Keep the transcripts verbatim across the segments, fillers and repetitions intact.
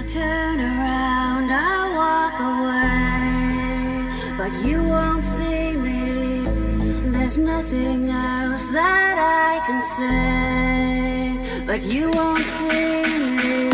turn around, I'll walk away, but you won't see me. There's nothing else that I can say, but you won't see me.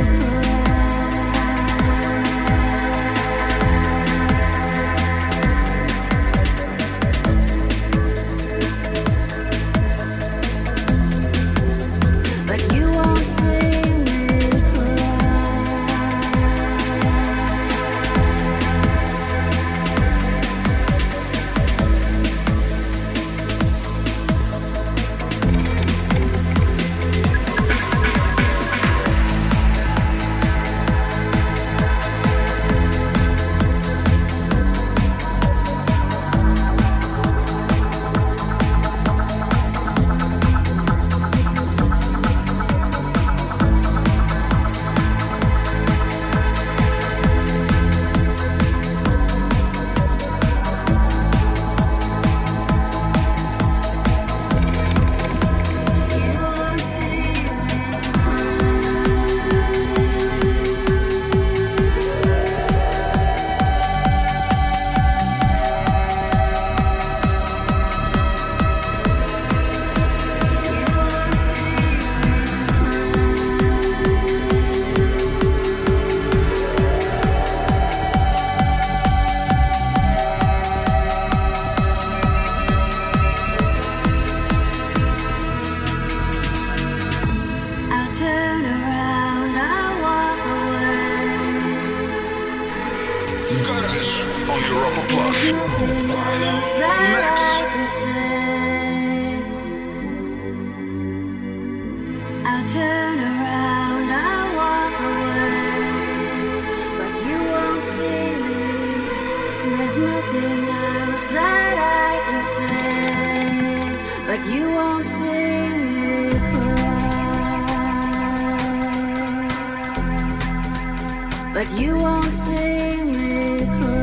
But you won't see me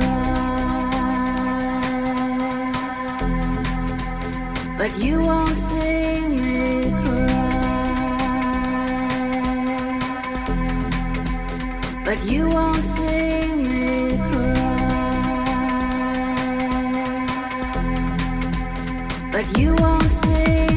cry. But you won't see me cry. But you won't see me cry. But you won't see